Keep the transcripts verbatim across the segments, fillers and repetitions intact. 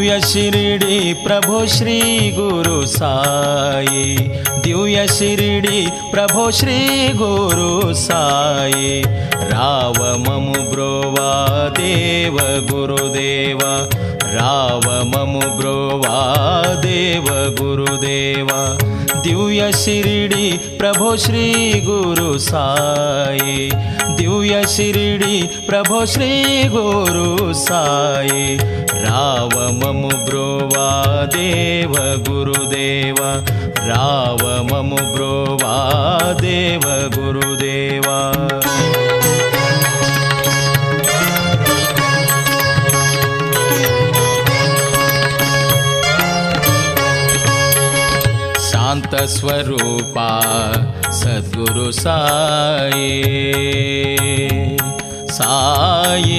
दिव्य शिरडी प्रभो श्री गुरु साई, दिव्य शिरडी प्रभो श्री गुरु साई। राव ममु ब्रोवा देव गुरुदेवा, राव ममु ब्रोवा देव गुरुदेवा। दिव्य शिरडी प्रभो श्री गुरु साई, दिव्य शिरडी प्रभो श्री गुरु साई। राव ममु ब्रोवा देव गुरुदेवा, राव ममु ब्रोवा देव गुरुदेवा। शांत स्वरूपा सद्गुरु साई, साई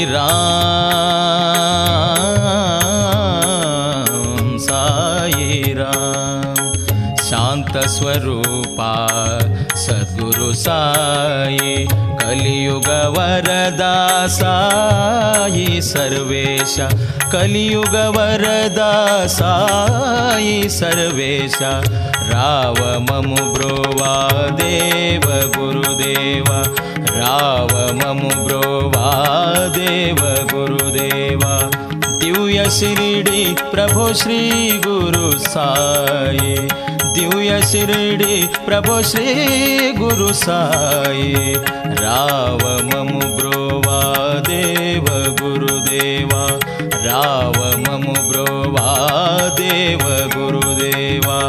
राम साई राम। शांत स्वरूपा सद्गुरु साई, कलियुग वरदा साई सर्वेश, कलियुग वरदा साई सर्वेश। राव ममु ब्रोवा देव गुरुदेवा, राव ममु ब्रोवा देव गुरुदेवा। दिव्य शिरडी प्रभो श्री गुरु साई, दिव्य शिरडी प्रभो श्री गुरु साई। राव ममु ब्रोवा देव गुरुदेवा, राव ममु ब्रोवा देव गुरुदेवा।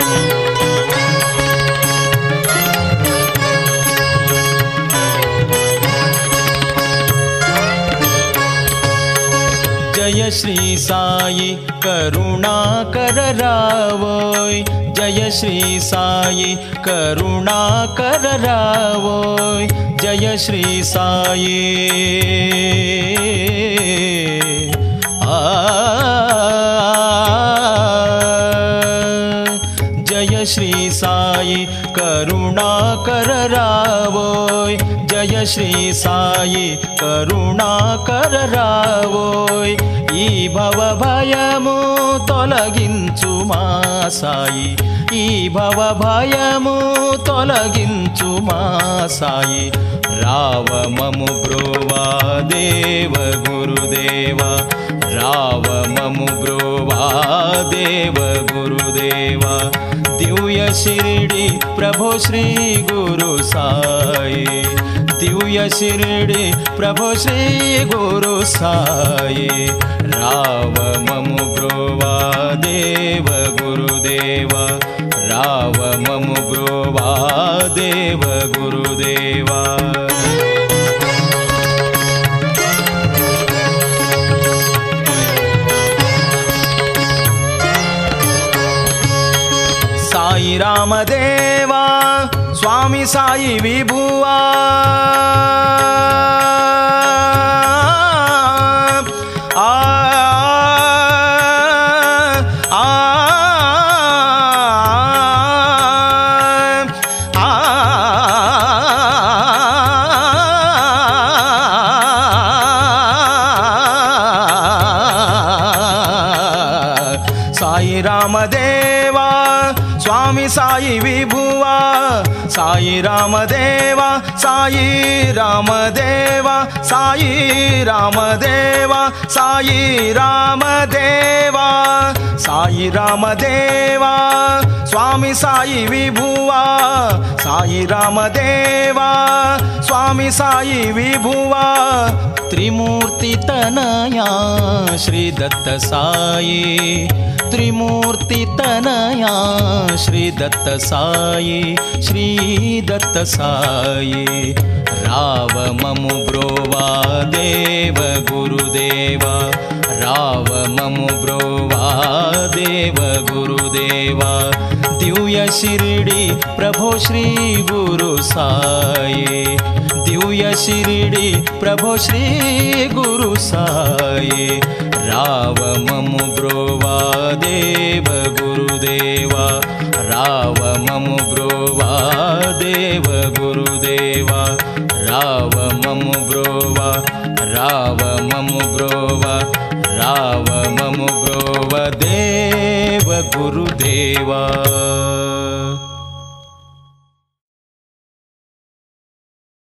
जय श्री साई करुणाकर रावोय, जय श्री साई करुणाकर रावोय। जय श्री साई आ जय श्री साई करुणाकर रावोय, जय श्री साई करुणाकर रावोय। ఈ భవ భయము తొలగించు మా సాయి, ఈ భవ భయము తొలగించు మా సాయి। రావ మము బ్రోవా దేవ గురుదేవా, రావ మము బ్రోవా దేవ గురుదేవా। दिव्य शिरडी प्रभो श्री गुरु साई, दिव्य शिरडी प्रभो श्री गुरु साई। राव ममु ब्रोवा देव गुरुदेवा, राव ममु ब्रोवा देव गुरुदेवा। साई रामदेवा स्वामी साई विभुवा, आ आ आ साई रामदेवा स्वामी साई विभुवा, साई रामदेवा साई रामदेवा, साई रामदेवा साई रामदेवा, साई रामदेवा स्वामी साई विभुवा, साई रामदेवा स्वामी साई विभुवा। त्रिमूर्ति तनया श्री दत्त साई, त्रिमूर्ति तनया श्री दत्त साई, श्री दत्त साई। राव ममु ब्रोवा देव गुरुदेवा, राव ममु ब्रोवा देव गुरुदेवा। दिव्य शिरडी प्रभो श्री गुरु साई, दिव्य शिरडी प्रभो श्री गुरु साई। राव ममु ब्रोवा देव गुरुदेवा, राव ममु ब्रोवा देव गुरुदेवा। राव ममु ब्रोवा, राव ममु ब्रोवा, राव ममु ब्रोवा దేవా